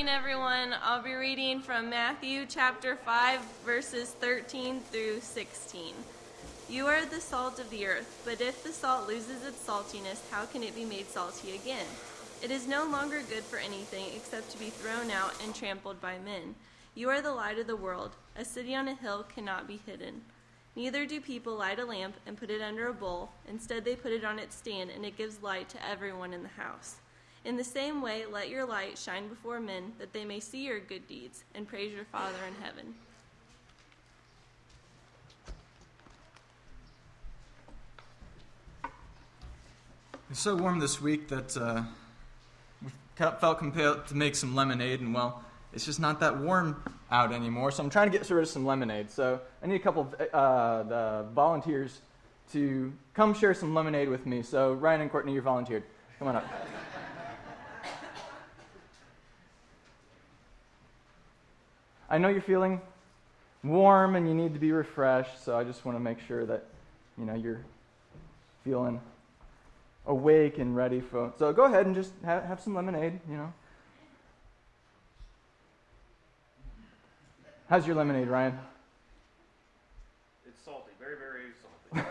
morning, everyone. I'll be reading from Matthew chapter 5, verses 13 through 16. You are the salt of the earth, but if the salt loses its saltiness, how can it be made salty again? It is no longer good for anything except to be thrown out and trampled by men. You are the light of the world. A city on a hill cannot be hidden. Neither do people light a lamp and put it under a bowl. Instead, they put it on its stand, and it gives light to everyone in the house. In the same way, let your light shine before men, that they may see your good deeds and praise your Father in heaven. It's so warm this week that we felt compelled to make some lemonade, and well, it's just not that warm out anymore, so I'm trying to get rid of some lemonade. So I need a couple of the volunteers to come share some lemonade with me. So Ryan and Courtney, you're volunteered. Come on up. I know you're feeling warm and you need to be refreshed, so I just want to make sure that you're feeling awake and ready for. So go ahead and just have some lemonade. How's your lemonade, Ryan? It's salty, very, very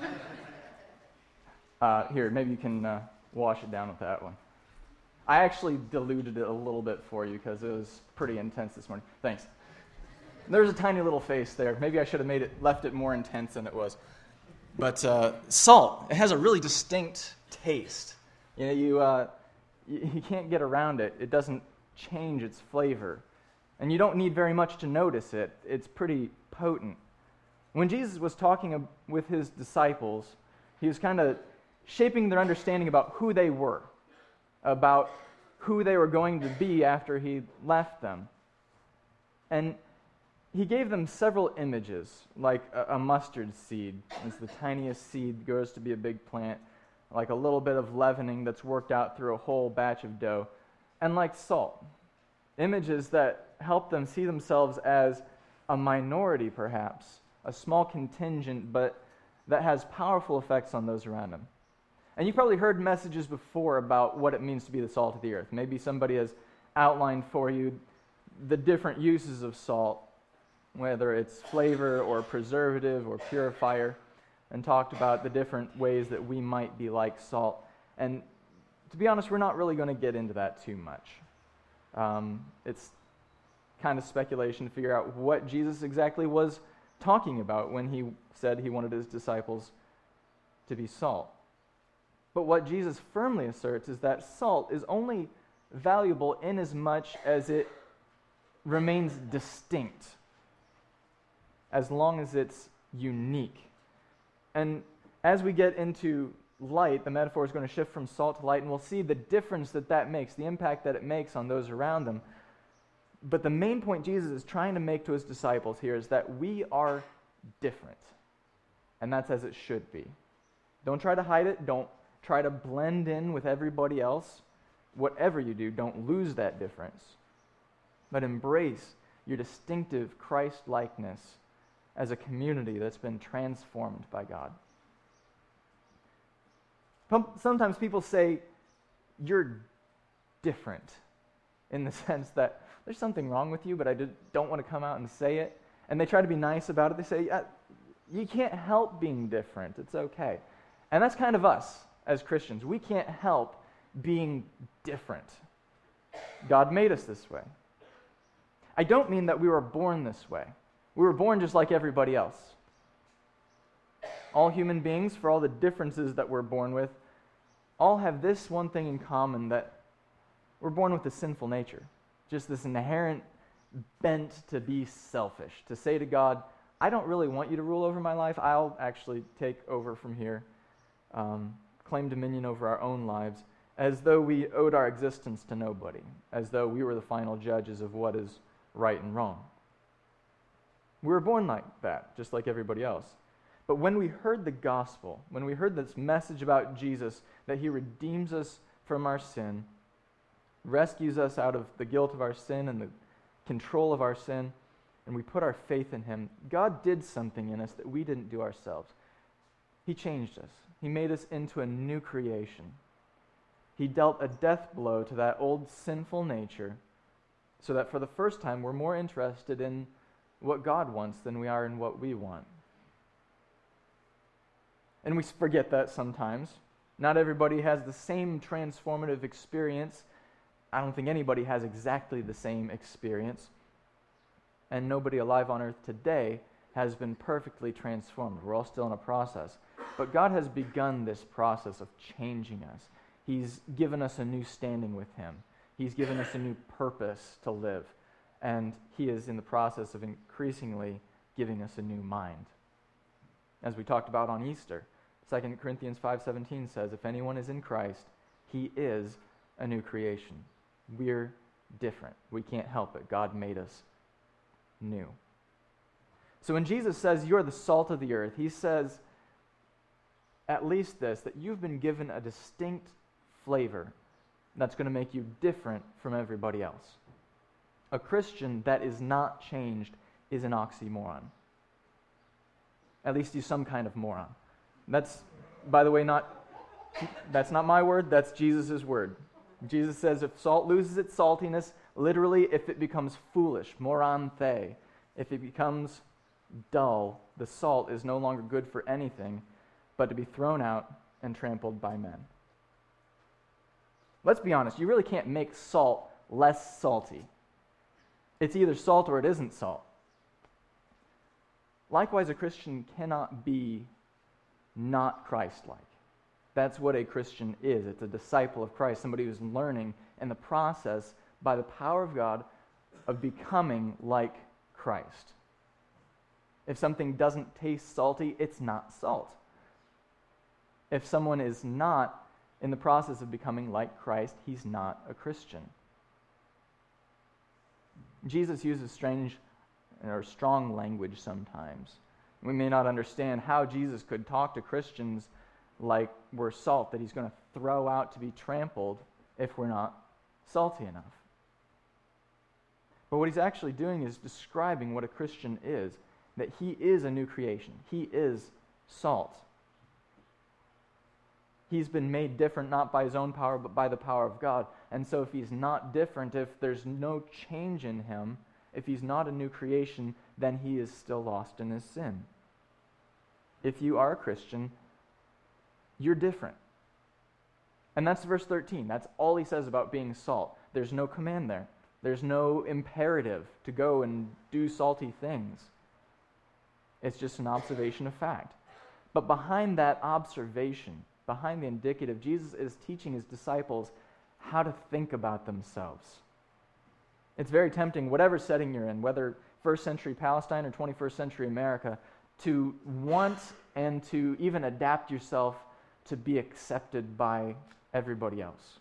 salty. Here, maybe you can wash it down with that one. I actually diluted it a little bit for you because it was pretty intense this morning. Thanks. There's a tiny little face there. Maybe I should have left it more intense than it was. But salt, it has a really distinct taste. You can't get around it. It doesn't change its flavor. And you don't need very much to notice it. It's pretty potent. When Jesus was talking with his disciples, he was kind of shaping their understanding about who they were, about who they were going to be after he left them. And he gave them several images, like a mustard seed. It's the tiniest seed, grows to be a big plant, like a little bit of leavening that's worked out through a whole batch of dough, and like salt. Images that help them see themselves as a minority, perhaps, a small contingent, but that has powerful effects on those around them. And you've probably heard messages before about what it means to be the salt of the earth. Maybe somebody has outlined for you the different uses of salt, whether it's flavor or preservative or purifier, and talked about the different ways that we might be like salt. And to be honest, we're not really going to get into that too much. It's kind of speculation to figure out what Jesus exactly was talking about when he said he wanted his disciples to be salt. But what Jesus firmly asserts is that salt is only valuable in as much as it remains distinct, as long as it's unique. And as we get into light, the metaphor is going to shift from salt to light, and we'll see the difference that makes, the impact that it makes on those around them. But the main point Jesus is trying to make to his disciples here is that we are different. And that's as it should be. Don't try to hide it. Don't try to blend in with everybody else. Whatever you do, don't lose that difference. But embrace your distinctive Christ-likeness as a community that's been transformed by God. Sometimes people say, you're different, in the sense that there's something wrong with you, but I don't want to come out and say it. And they try to be nice about it. They say, you can't help being different. It's okay. And that's kind of us as Christians. We can't help being different. God made us this way. I don't mean that we were born this way. We were born just like everybody else. All human beings, for all the differences that we're born with, all have this one thing in common, that we're born with a sinful nature. Just this inherent bent to be selfish, to say to God, I don't really want you to rule over my life. I'll actually take over from here, claim dominion over our own lives, as though we owed our existence to nobody, as though we were the final judges of what is right and wrong. We were born like that, just like everybody else. But when we heard the gospel, when we heard this message about Jesus, that he redeems us from our sin, rescues us out of the guilt of our sin and the control of our sin, and we put our faith in him, God did something in us that we didn't do ourselves. He changed us. He made us into a new creation. He dealt a death blow to that old sinful nature so that for the first time we're more interested in what God wants than we are in what we want. And we forget that sometimes. Not everybody has the same transformative experience. I don't think anybody has exactly the same experience. And nobody alive on earth today has been perfectly transformed. We're all still in a process. But God has begun this process of changing us. He's given us a new standing with Him. He's given us a new purpose to live. And He is in the process of increasingly giving us a new mind. As we talked about on Easter, 2 Corinthians 5:17 says, if anyone is in Christ, he is a new creation. We're different. We can't help it. God made us new. So when Jesus says you're the salt of the earth, He says at least this, that you've been given a distinct flavor that's going to make you different from everybody else. A Christian that is not changed is an oxymoron. At least he's some kind of moron. That's, by the way, that's not my word, that's Jesus' word. Jesus says if salt loses its saltiness, literally if it becomes foolish, moron the, if it becomes dull, the salt is no longer good for anything but to be thrown out and trampled by men. Let's be honest, you really can't make salt less salty. It's either salt or it isn't salt. Likewise, a Christian cannot be not Christ-like. That's what a Christian is. It's a disciple of Christ, somebody who's learning in the process, by the power of God, of becoming like Christ. If something doesn't taste salty, it's not salt. If someone is not in the process of becoming like Christ, he's not a Christian. Jesus uses strange or strong language sometimes. We may not understand how Jesus could talk to Christians like we're salt, that He's going to throw out to be trampled if we're not salty enough. But what He's actually doing is describing what a Christian is, that he is a new creation. He is salt. He's been made different not by his own power, but by the power of God. And so if he's not different, if there's no change in him, if he's not a new creation, then he is still lost in his sin. If you are a Christian, you're different. And that's verse 13. That's all he says about being salt. There's no command there. There's no imperative to go and do salty things. It's just an observation of fact. But behind that observation, behind the indicative, Jesus is teaching his disciples how to think about themselves. It's very tempting, whatever setting you're in, whether first century Palestine or 21st century America, to want and to even adapt yourself to be accepted by everybody else.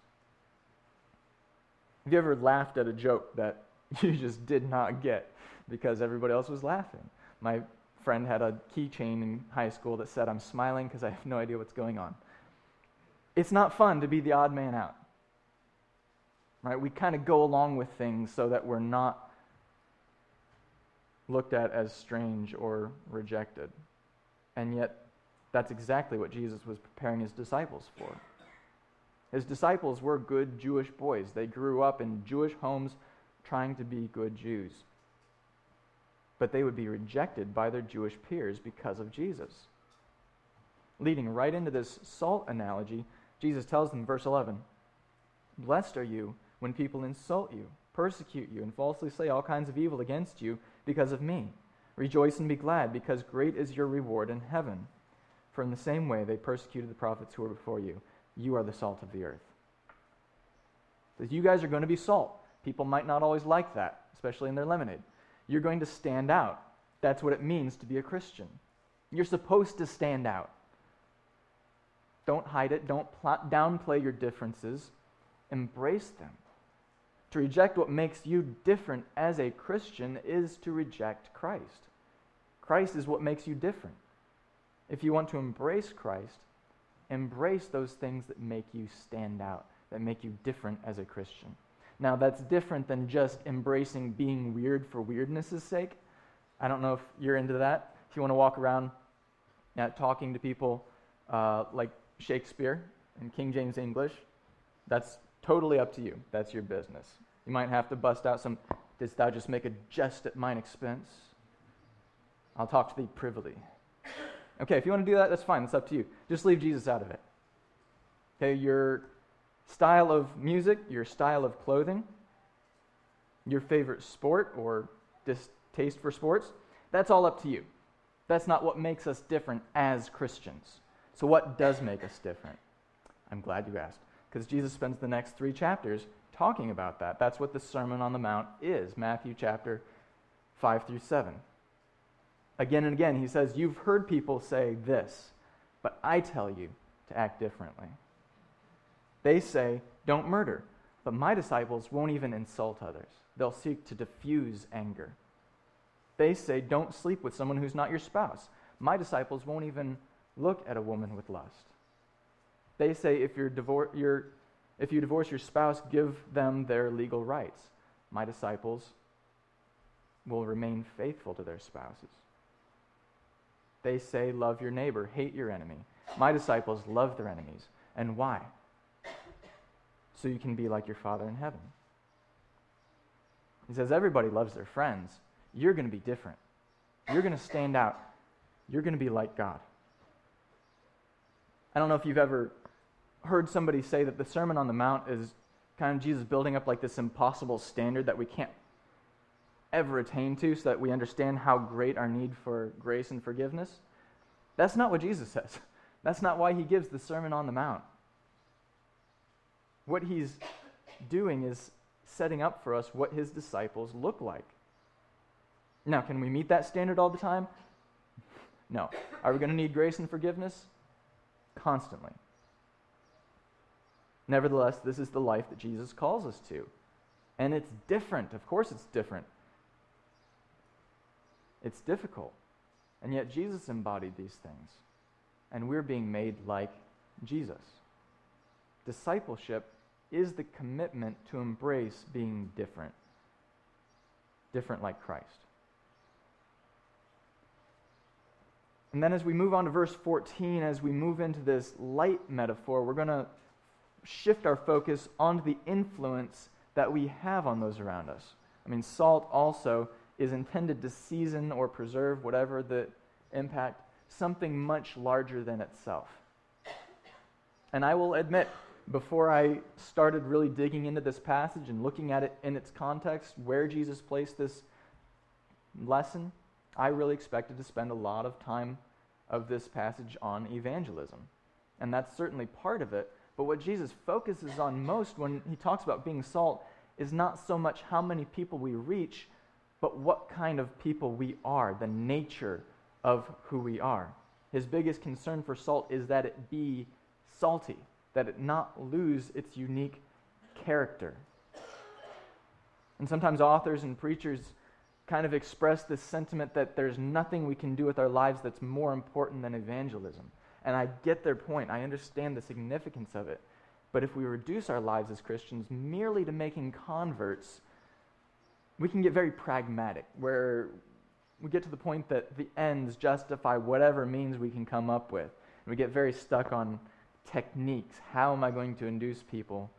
Have you ever laughed at a joke that you just did not get because everybody else was laughing? My friend had a keychain in high school that said, "I'm smiling because I have no idea what's going on." It's not fun to be the odd man out. Right? We kind of go along with things so that we're not looked at as strange or rejected. And yet, that's exactly what Jesus was preparing his disciples for. His disciples were good Jewish boys. They grew up in Jewish homes trying to be good Jews. But they would be rejected by their Jewish peers because of Jesus. Leading right into this salt analogy, Jesus tells them, verse 11, "Blessed are you when people insult you, persecute you, and falsely say all kinds of evil against you because of me. Rejoice and be glad, because great is your reward in heaven. For in the same way they persecuted the prophets who were before you. You are the salt of the earth." So you guys are going to be salt. People might not always like that, especially in their lemonade. You're going to stand out. That's what it means to be a Christian. You're supposed to stand out. Don't hide it. Don't downplay your differences. Embrace them. To reject what makes you different as a Christian is to reject Christ. Christ is what makes you different. If you want to embrace Christ, embrace those things that make you stand out, that make you different as a Christian. Now, that's different than just embracing being weird for weirdness' sake. I don't know if you're into that. If you want to walk around talking to people like Shakespeare and King James English, that's totally up to you. That's your business. You might have to bust out some, "Didst thou just make a jest at mine expense? I'll talk to thee privily." Okay, if you want to do that, that's fine. It's up to you. Just leave Jesus out of it. Okay, your style of music, your style of clothing, your favorite sport or distaste for sports, that's all up to you. That's not what makes us different as Christians. So what does make us different? I'm glad you asked, because Jesus spends the next 3 chapters talking about that. That's what the Sermon on the Mount is, Matthew chapter 5 through 7. Again and again, he says, "You've heard people say this, but I tell you to act differently." They say, "Don't murder," but my disciples won't even insult others. They'll seek to diffuse anger. They say, "Don't sleep with someone who's not your spouse." My disciples won't even look at a woman with lust. They say, if you divorce your spouse, give them their legal rights. My disciples will remain faithful to their spouses. They say, "Love your neighbor, hate your enemy." My disciples love their enemies. And why? So you can be like your Father in heaven. He says everybody loves their friends. You're going to be different. You're going to stand out. You're going to be like God. I don't know if you've ever heard somebody say that the Sermon on the Mount is kind of Jesus building up like this impossible standard that we can't ever attain to so that we understand how great our need for grace and forgiveness. That's not what Jesus says. That's not why he gives the Sermon on the Mount. What he's doing is setting up for us what his disciples look like. Now, can we meet that standard all the time? No. Are we going to need grace and forgiveness? Constantly. Nevertheless, this is the life that Jesus calls us to. And it's different. Of course it's different. It's difficult. And yet Jesus embodied these things. And we're being made like Jesus. Discipleship is the commitment to embrace being different. Different like Christ. And then as we move on to verse 14, as we move into this light metaphor, we're going to shift our focus onto the influence that we have on those around us. I mean, salt also is intended to season or preserve, whatever the impact, something much larger than itself. And I will admit, before I started really digging into this passage and looking at it in its context, where Jesus placed this lesson, I really expected to spend a lot of time of this passage on evangelism. And that's certainly part of it. But what Jesus focuses on most when he talks about being salt is not so much how many people we reach, but what kind of people we are, the nature of who we are. His biggest concern for salt is that it be salty, that it not lose its unique character. And sometimes authors and preachers kind of express this sentiment that there's nothing we can do with our lives that's more important than evangelism. And I get their point. I understand the significance of it. But if we reduce our lives as Christians merely to making converts, we can get very pragmatic, where we get to the point that the ends justify whatever means we can come up with. And we get very stuck on techniques. How am I going to induce people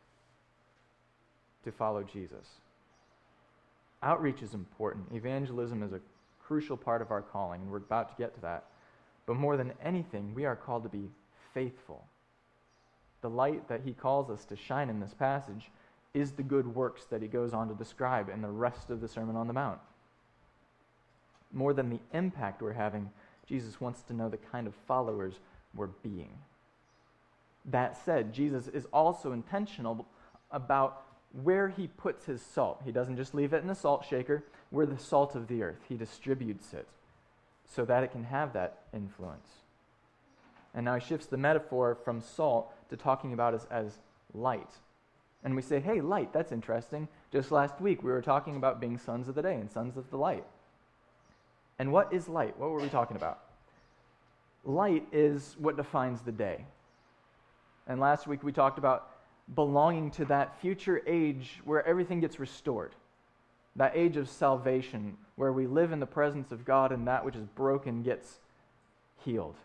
to follow Jesus? Outreach is important. Evangelism is a crucial part of our calling, and we're about to get to that. But more than anything, we are called to be faithful. The light that he calls us to shine in this passage is the good works that he goes on to describe in the rest of the Sermon on the Mount. More than the impact we're having, Jesus wants to know the kind of followers we're being. That said, Jesus is also intentional about where he puts his salt. He doesn't just leave it in a salt shaker. We're the salt of the earth. He distributes it so that it can have that influence. And now he shifts the metaphor from salt to talking about us as light. And we say, hey, light, that's interesting. Just last week we were talking about being sons of the day and sons of the light. And what is light? What were we talking about? Light is what defines the day. And last week we talked about belonging to that future age where everything gets restored. That age of salvation where we live in the presence of God and that which is broken gets healed.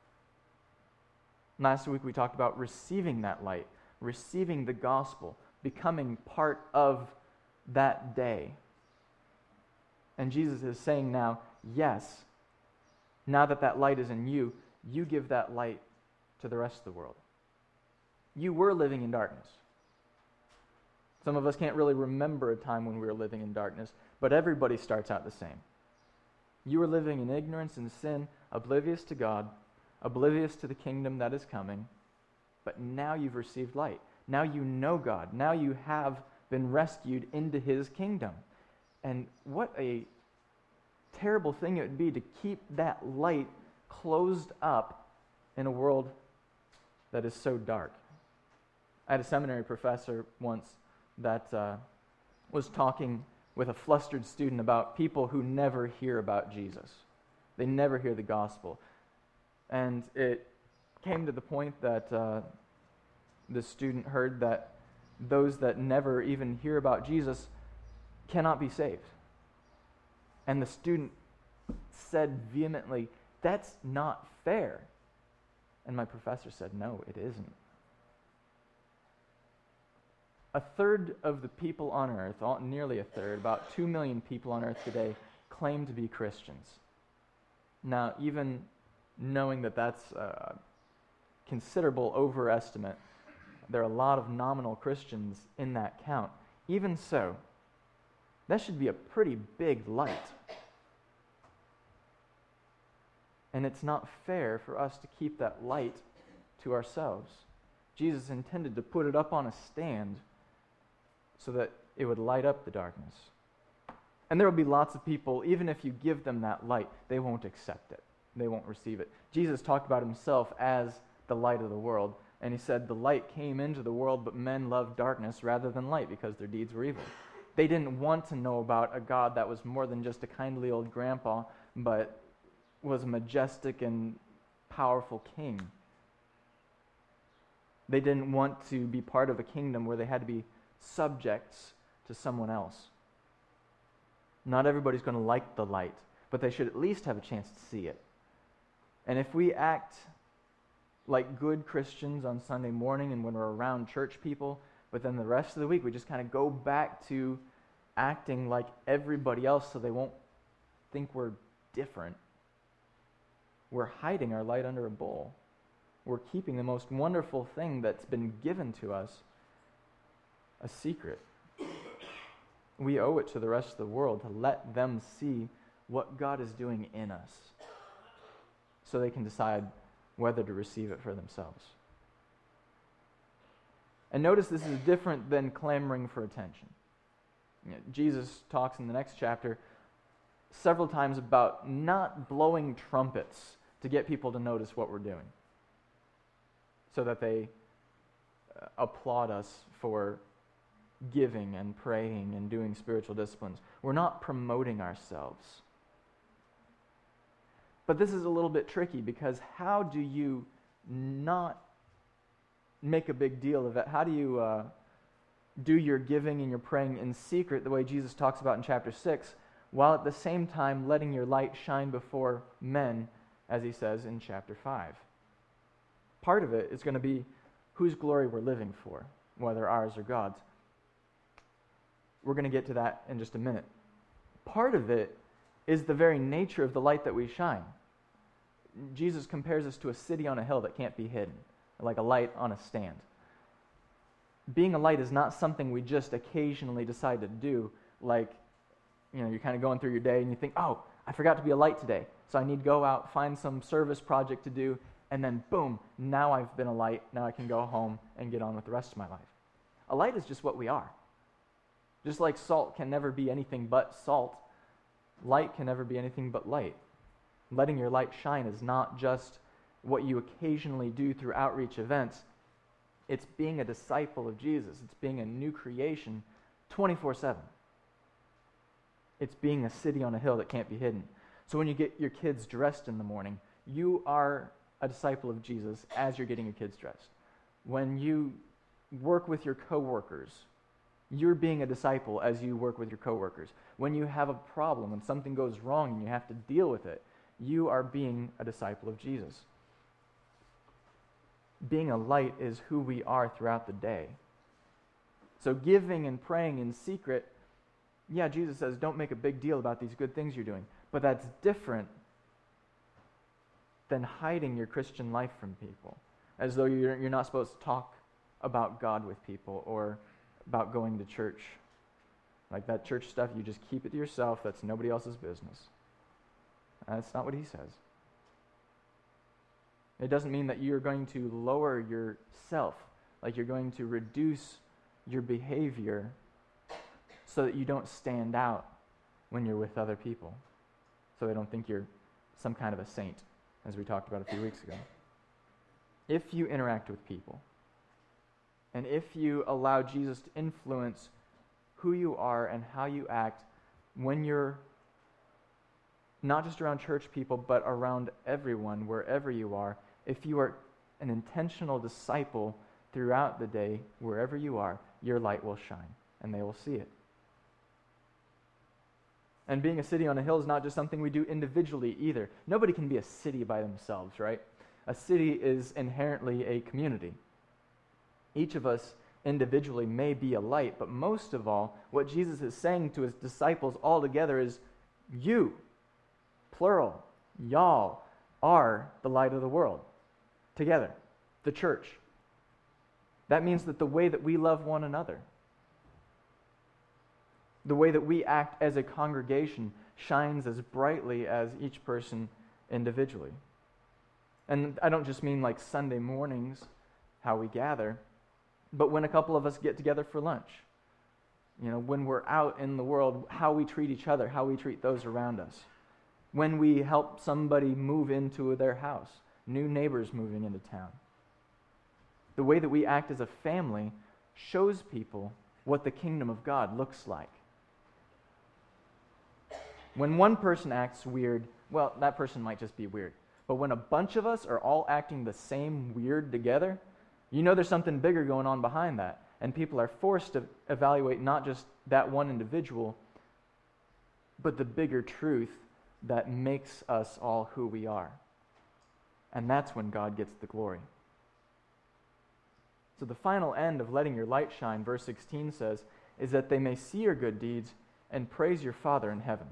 Last week we talked about receiving that light, receiving the gospel, becoming part of that day. And Jesus is saying now, yes, now that that light is in you, you give that light to the rest of the world. You were living in darkness. Some of us can't really remember a time when we were living in darkness, but everybody starts out the same. You were living in ignorance and sin, oblivious to God, oblivious to the kingdom that is coming, but now you've received light. Now you know God. Now you have been rescued into his kingdom. And what a terrible thing it would be to keep that light closed up in a world that is so dark. I had a seminary professor once that was talking with a flustered student about people who never hear about Jesus. They never hear the gospel. And it came to the point that the student heard that those that never even hear about Jesus cannot be saved. And the student said vehemently, "That's not fair." And my professor said, "No, it isn't." A third of the people on earth, nearly a third, about 2 million people on earth today, claim to be Christians. Now, even knowing that that's a considerable overestimate, there are a lot of nominal Christians in that count. Even so, that should be a pretty big light. And it's not fair for us to keep that light to ourselves. Jesus intended to put it up on a stand so that it would light up the darkness. And there will be lots of people, even if you give them that light, they won't accept it. They won't receive it. Jesus talked about himself as the light of the world, and he said, "The light came into the world, but men loved darkness rather than light because their deeds were evil." They didn't want to know about a God that was more than just a kindly old grandpa, but was a majestic and powerful king. They didn't want to be part of a kingdom where they had to be subjects to someone else. Not everybody's going to like the light, but they should at least have a chance to see it. And if we act like good Christians on Sunday morning and when we're around church people, but then the rest of the week we just kind of go back to acting like everybody else so they won't think we're different, we're hiding our light under a bowl. We're keeping the most wonderful thing that's been given to us a secret. We owe it to the rest of the world to let them see what God is doing in us so they can decide whether to receive it for themselves. And notice this is different than clamoring for attention. Jesus talks in the next chapter several times about not blowing trumpets to get people to notice what we're doing so that they applaud us for giving and praying and doing spiritual disciplines. We're not promoting ourselves. But this is a little bit tricky because how do you not make a big deal of it? How do you do your giving and your praying in secret the way Jesus talks about in chapter 6, while at the same time letting your light shine before men, as he says in chapter 5? Part of it is going to be whose glory we're living for, whether ours or God's. We're going to get to that in just a minute. Part of it is the very nature of the light that we shine. Jesus compares us to a city on a hill that can't be hidden, like a light on a stand. Being a light is not something we just occasionally decide to do, like, you're kind of going through your day and you think, "Oh, I forgot to be a light today, so I need to go out, find some service project to do," and then boom, now I've been a light, now I can go home and get on with the rest of my life. A light is just what we are. Just like salt can never be anything but salt, light can never be anything but light. Letting your light shine is not just what you occasionally do through outreach events. It's being a disciple of Jesus. It's being a new creation 24/7. It's being a city on a hill that can't be hidden. So when you get your kids dressed in the morning, you are a disciple of Jesus as you're getting your kids dressed. When you work with your coworkers, you're being a disciple as you work with your coworkers. When you have a problem, when something goes wrong and you have to deal with it, you are being a disciple of Jesus. Being a light is who we are throughout the day. So giving and praying in secret yeah, Jesus says, don't make a big deal about these good things you're doing. But that's different than hiding your Christian life from people, as though you're not supposed to talk about God with people or about going to church. Like that church stuff, you just keep it to yourself. That's nobody else's business. That's not what he says. It doesn't mean that you're going to lower yourself, like you're going to reduce your behavior so that you don't stand out when you're with other people, so they don't think you're some kind of a saint, as we talked about a few weeks ago. If you interact with people, and if you allow Jesus to influence who you are and how you act when you're not just around church people, but around everyone, wherever you are, if you are an intentional disciple throughout the day, wherever you are, your light will shine, and they will see it. And being a city on a hill is not just something we do individually either. Nobody can be a city by themselves, right? A city is inherently a community. Each of us individually may be a light, but most of all, what Jesus is saying to his disciples all together is, you, plural, y'all, are the light of the world. Together, the church. That means that the way that we love one another, the way that we act as a congregation shines as brightly as each person individually. And I don't just mean like Sunday mornings, how we gather, but when a couple of us get together for lunch. You know, when we're out in the world, how we treat each other, how we treat those around us. When we help somebody move into their house, new neighbors moving into town. The way that we act as a family shows people what the kingdom of God looks like. When one person acts weird, well, that person might just be weird. But when a bunch of us are all acting the same weird together, you know there's something bigger going on behind that. And people are forced to evaluate not just that one individual, but the bigger truth that makes us all who we are. And that's when God gets the glory. So the final end of letting your light shine, verse 16 says, is that they may see your good deeds and praise your Father in heaven.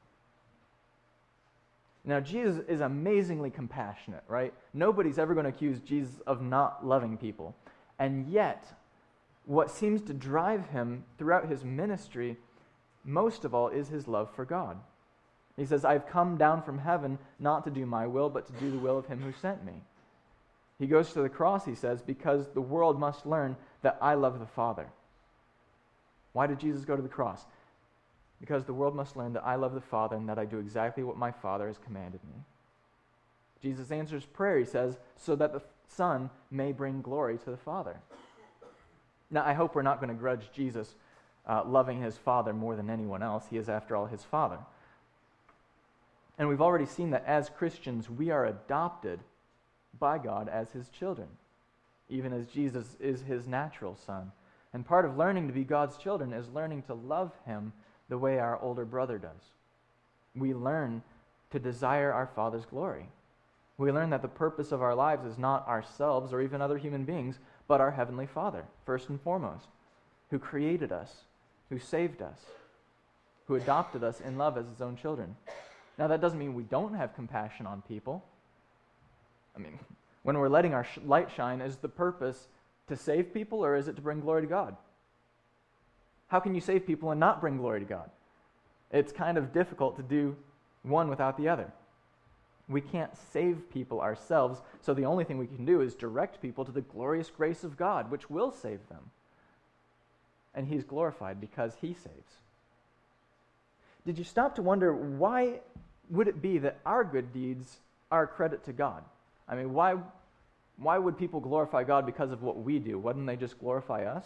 Now, Jesus is amazingly compassionate, right? Nobody's ever going to accuse Jesus of not loving people. And yet, what seems to drive him throughout his ministry, most of all, is his love for God. He says, I've come down from heaven not to do my will, but to do the will of him who sent me. He goes to the cross, he says, because the world must learn that I love the Father. Why did Jesus go to the cross? Because the world must learn that I love the Father and that I do exactly what my Father has commanded me. Jesus answers prayer, he says, so that the Son may bring glory to the Father. Now, I hope we're not going to grudge Jesus loving his Father more than anyone else. He is, after all, his Father. And we've already seen that as Christians, we are adopted by God as his children, even as Jesus is his natural son. And part of learning to be God's children is learning to love him the way our older brother does. We learn to desire our Father's glory. We learn that the purpose of our lives is not ourselves or even other human beings, but our Heavenly Father, first and foremost, who created us, who saved us, who adopted us in love as his own children. Now, that doesn't mean we don't have compassion on people. I mean, when we're letting our light shine, is the purpose to save people or is it to bring glory to God? How can you save people and not bring glory to God? It's kind of difficult to do one without the other. We can't save people ourselves, so the only thing we can do is direct people to the glorious grace of God, which will save them. And he's glorified because he saves. Did you stop to wonder, why would it be that our good deeds are a credit to God? I mean, why would people glorify God because of what we do? Wouldn't they just glorify us?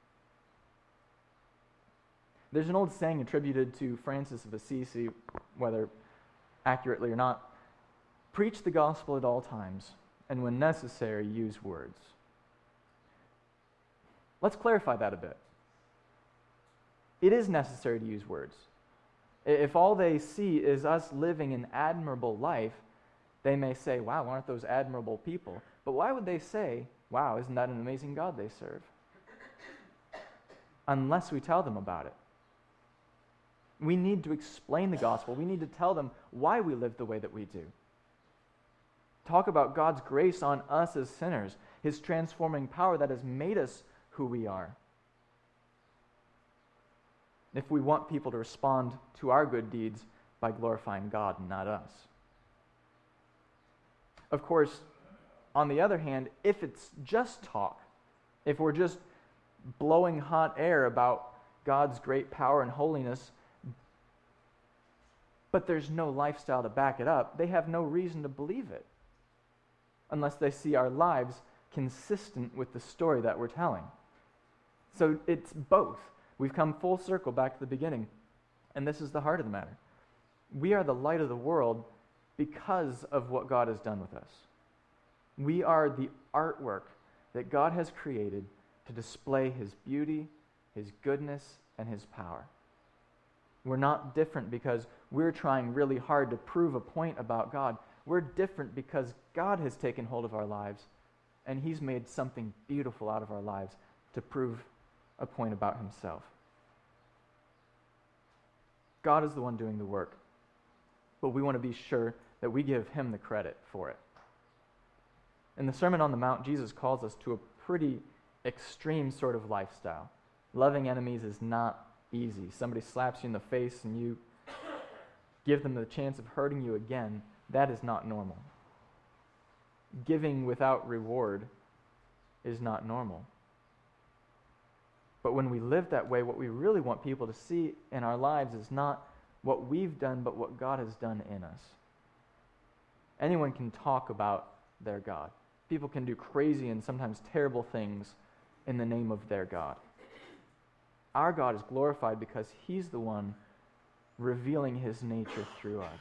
There's an old saying attributed to Francis of Assisi, whether accurately or not: preach the gospel at all times, and when necessary, use words. Let's clarify that a bit. It is necessary to use words. If all they see is us living an admirable life, they may say, wow, aren't those admirable people? But why would they say, wow, isn't that an amazing God they serve? Unless we tell them about it. We need to explain the gospel. We need to tell them why we live the way that we do. Talk about God's grace on us as sinners, his transforming power that has made us who we are. If we want people to respond to our good deeds by glorifying God, not us. Of course, on the other hand, if it's just talk, if we're just blowing hot air about God's great power and holiness, but there's no lifestyle to back it up, they have no reason to believe it unless they see our lives consistent with the story that we're telling. So it's both. We've come full circle back to the beginning, and this is the heart of the matter. We are the light of the world because of what God has done with us. We are the artwork that God has created to display his beauty, his goodness, and his power. We're not different because we're trying really hard to prove a point about God. We're different because God has taken hold of our lives, and he's made something beautiful out of our lives to prove a point about himself. God is the one doing the work, but we want to be sure that we give him the credit for it. In the Sermon on the Mount, Jesus calls us to a pretty extreme sort of lifestyle. Loving enemies is not easy. Somebody slaps you in the face and you give them the chance of hurting you again. That is not normal. Giving without reward is not normal. But when we live that way, what we really want people to see in our lives is not what we've done, but what God has done in us. Anyone can talk about their God. People can do crazy and sometimes terrible things in the name of their God. Our God is glorified because he's the one revealing his nature through us.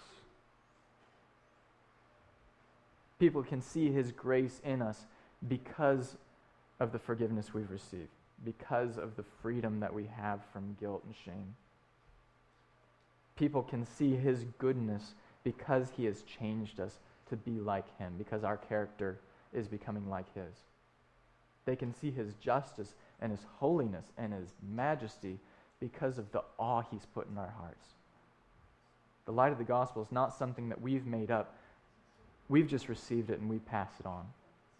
People can see his grace in us because of the forgiveness we've received, because of the freedom that we have from guilt and shame. People can see his goodness because he has changed us to be like him, because our character is becoming like his. They can see his justice and his holiness and his majesty because of the awe he's put in our hearts. The light of the gospel is not something that we've made up. We've just received it and we pass it on.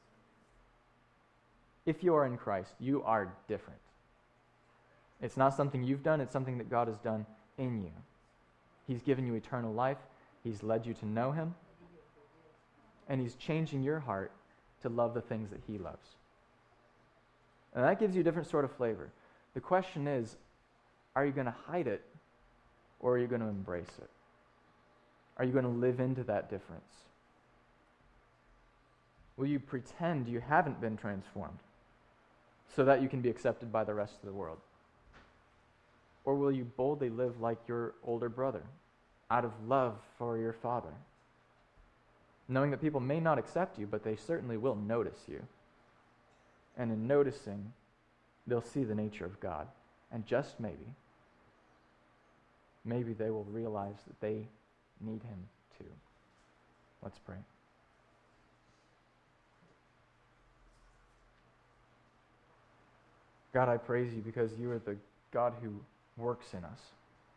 If you are in Christ, you are different. It's not something you've done, it's something that God has done in you. He's given you eternal life. He's led you to know him. And he's changing your heart to love the things that he loves. And that gives you a different sort of flavor. The question is, are you going to hide it or are you going to embrace it? Are you going to live into that difference? Will you pretend you haven't been transformed so that you can be accepted by the rest of the world? Or will you boldly live like your older brother, out of love for your father, knowing that people may not accept you, but they certainly will notice you? And in noticing, they'll see the nature of God. And just maybe they will realize that they need him too. Let's pray. God, I praise you because you are the God who works in us.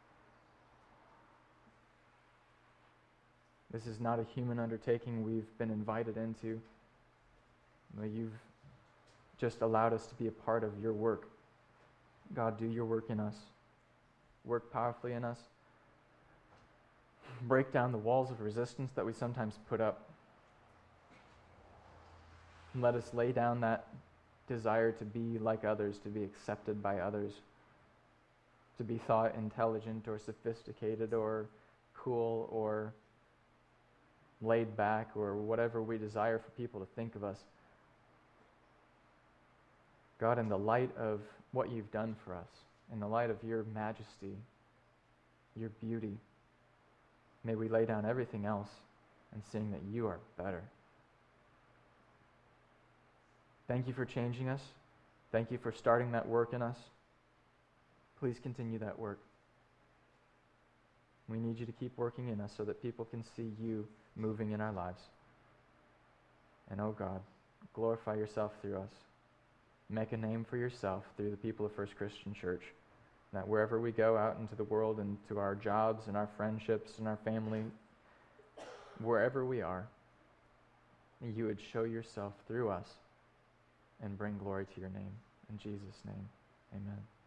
This is not a human undertaking we've been invited into, but you've just allowed us to be a part of your work. God, do your work in us. Work powerfully in us. Break down the walls of resistance that we sometimes put up. Let us lay down that desire to be like others, to be accepted by others, to be thought intelligent or sophisticated or cool or laid back or whatever we desire for people to think of us. God, in the light of what you've done for us, in the light of your majesty, your beauty, may we lay down everything else and sing that you are better. Thank you for changing us. Thank you for starting that work in us. Please continue that work. We need you to keep working in us so that people can see you moving in our lives. And oh God, glorify yourself through us. Make a name for yourself through the people of First Christian Church. That wherever we go out into the world and to our jobs and our friendships and our family, wherever we are, you would show yourself through us and bring glory to your name. In Jesus' name, amen.